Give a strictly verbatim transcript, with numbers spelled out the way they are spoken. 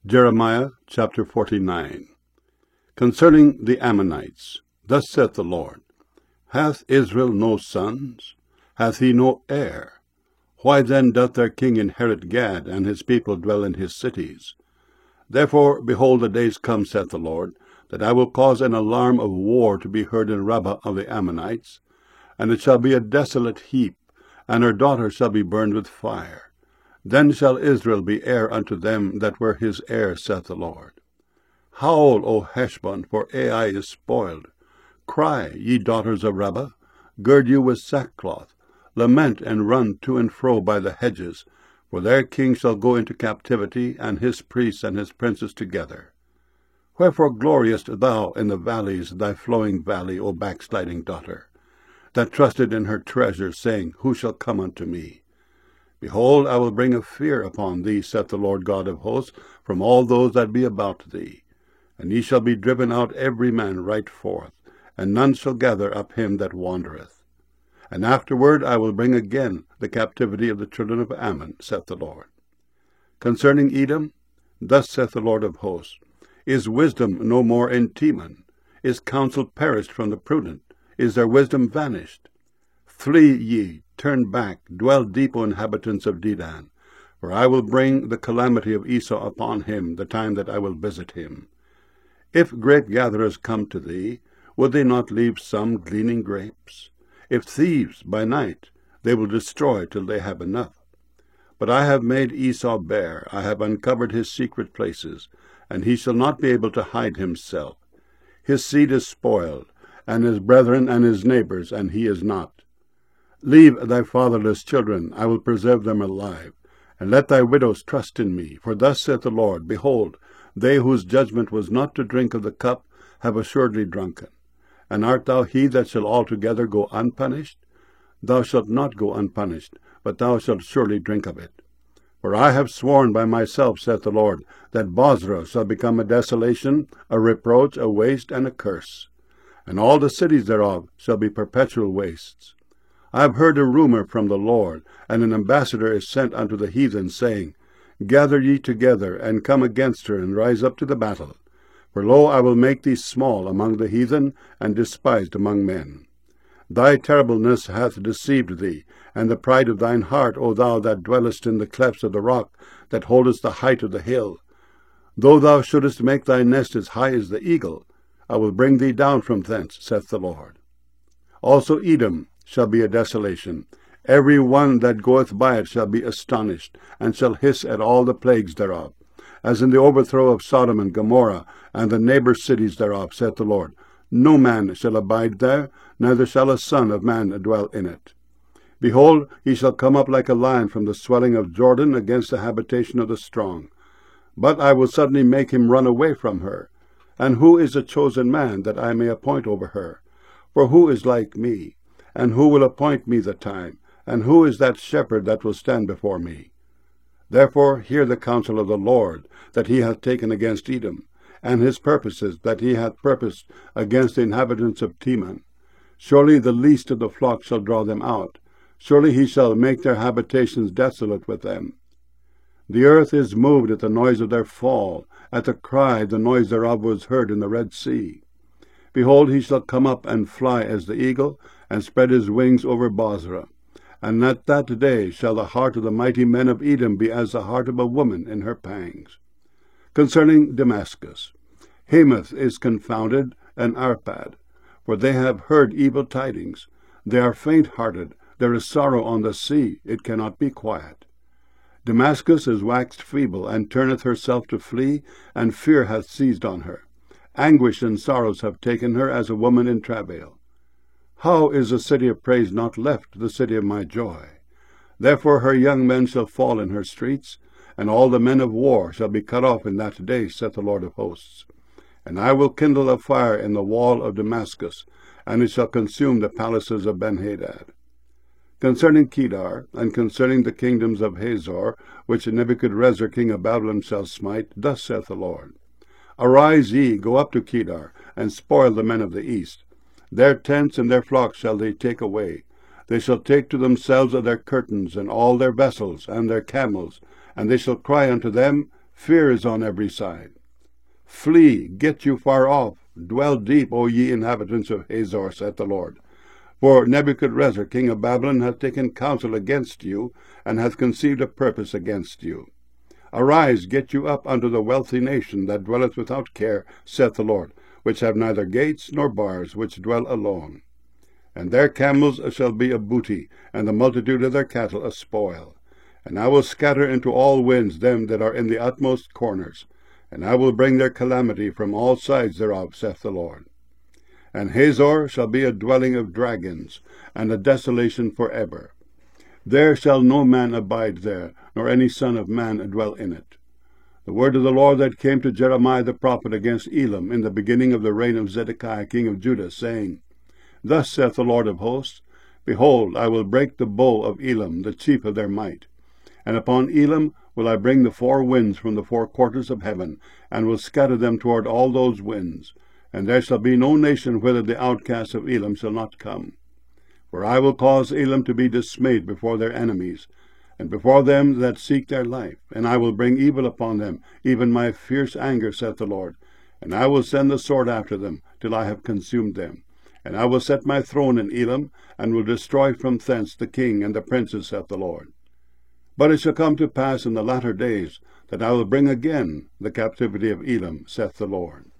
Jeremiah chapter forty-nine. Concerning the Ammonites, thus saith the Lord, Hath Israel no sons? Hath he no heir? Why then doth their king inherit Gad, and his people dwell in his cities? Therefore, behold, the days come, saith the Lord, that I will cause an alarm of war to be heard in Rabbah of the Ammonites, and it shall be a desolate heap, and her daughters shall be burned with fire. Then shall Israel be heir unto them that were his heir, saith the Lord. Howl, O Heshbon, for Ai is spoiled. Cry, ye daughters of Rabbah, gird you with sackcloth, lament and run to and fro by the hedges, for their king shall go into captivity, and his priests and his princes together. Wherefore gloriest thou in the valleys, thy flowing valley, O backsliding daughter, that trusted in her treasure, saying, Who shall come unto me? Behold, I will bring a fear upon thee, saith the Lord God of hosts, from all those that be about thee. And ye shall be driven out every man right forth, and none shall gather up him that wandereth. And afterward I will bring again the captivity of the children of Ammon, saith the Lord. Concerning Edom, thus saith the Lord of hosts, Is wisdom no more in Teman? Is counsel perished from the prudent? Is their wisdom vanished? Flee ye, turn back, dwell deep, O inhabitants of Dedan, for I will bring the calamity of Esau upon him, the time that I will visit him. If grape-gatherers come to thee, would they not leave some gleaning grapes? If thieves by night, they will destroy till they have enough. But I have made Esau bare, I have uncovered his secret places, and he shall not be able to hide himself. His seed is spoiled, and his brethren and his neighbors, and he is not. Leave thy fatherless children, I will preserve them alive, and let thy widows trust in me. For thus saith the Lord, Behold, they whose judgment was not to drink of the cup have assuredly drunken. And art thou he that shall altogether go unpunished? Thou shalt not go unpunished, but thou shalt surely drink of it. For I have sworn by myself, saith the Lord, that Bozrah shall become a desolation, a reproach, a waste, and a curse. And all the cities thereof shall be perpetual wastes. I have heard a rumor from the Lord, and an ambassador is sent unto the heathen, saying, Gather ye together, and come against her, and rise up to the battle. For lo, I will make thee small among the heathen, and despised among men. Thy terribleness hath deceived thee, and the pride of thine heart, O thou that dwellest in the clefts of the rock, that holdest the height of the hill. Though thou shouldest make thy nest as high as the eagle, I will bring thee down from thence, saith the Lord. Also Edom shall be a desolation. Every one that goeth by it shall be astonished, and shall hiss at all the plagues thereof, as in the overthrow of Sodom and Gomorrah, and the neighbor cities thereof, saith the Lord. No man shall abide there, neither shall a son of man dwell in it. Behold, he shall come up like a lion from the swelling of Jordan against the habitation of the strong. But I will suddenly make him run away from her. And who is a chosen man, that I may appoint over her? For who is like me? And who will appoint me the time? And who is that shepherd that will stand before me? Therefore hear the counsel of the Lord, that he hath taken against Edom, and his purposes that he hath purposed against the inhabitants of Teman. Surely the least of the flock shall draw them out. Surely he shall make their habitations desolate with them. The earth is moved at the noise of their fall. At the cry the noise thereof was heard in the Red Sea. Behold, he shall come up and fly as the eagle, and spread his wings over Bozrah. And at that day shall the heart of the mighty men of Edom be as the heart of a woman in her pangs. Concerning Damascus, Hamath is confounded, and Arpad, for they have heard evil tidings. They are faint-hearted, there is sorrow on the sea, it cannot be quiet. Damascus is waxed feeble, and turneth herself to flee, and fear hath seized on her. Anguish and sorrows have taken her as a woman in travail. How is the city of praise not left, the city of my joy? Therefore her young men shall fall in her streets, and all the men of war shall be cut off in that day, saith the Lord of hosts. And I will kindle a fire in the wall of Damascus, and it shall consume the palaces of Benhadad. Concerning Kedar, and concerning the kingdoms of Hazor, which Nebuchadrezzar king of Babylon shall smite, thus saith the Lord. Arise ye, go up to Kedar, and spoil the men of the east. Their tents and their flocks shall they take away. They shall take to themselves of their curtains, and all their vessels, and their camels, and they shall cry unto them, Fear is on every side. Flee, get you far off, dwell deep, O ye inhabitants of Hazor, saith the Lord. For Nebuchadrezzar, king of Babylon, hath taken counsel against you, and hath conceived a purpose against you. Arise, get you up unto the wealthy nation that dwelleth without care, saith the Lord, which have neither gates nor bars, which dwell alone. And their camels shall be a booty, and the multitude of their cattle a spoil. And I will scatter into all winds them that are in the utmost corners, and I will bring their calamity from all sides thereof, saith the Lord. And Hazor shall be a dwelling of dragons, and a desolation for ever. There shall no man abide there, nor any son of man dwell in it. The word of the Lord that came to Jeremiah the prophet against Elam in the beginning of the reign of Zedekiah king of Judah, saying, Thus saith the Lord of hosts, Behold, I will break the bow of Elam, the chief of their might. And upon Elam will I bring the four winds from the four quarters of heaven, and will scatter them toward all those winds. And there shall be no nation whither the outcasts of Elam shall not come. For I will cause Elam to be dismayed before their enemies, and before them that seek their life. And I will bring evil upon them, even my fierce anger, saith the Lord. And I will send the sword after them, till I have consumed them. And I will set my throne in Elam, and will destroy from thence the king and the princes, saith the Lord. But it shall come to pass in the latter days, that I will bring again the captivity of Elam, saith the Lord.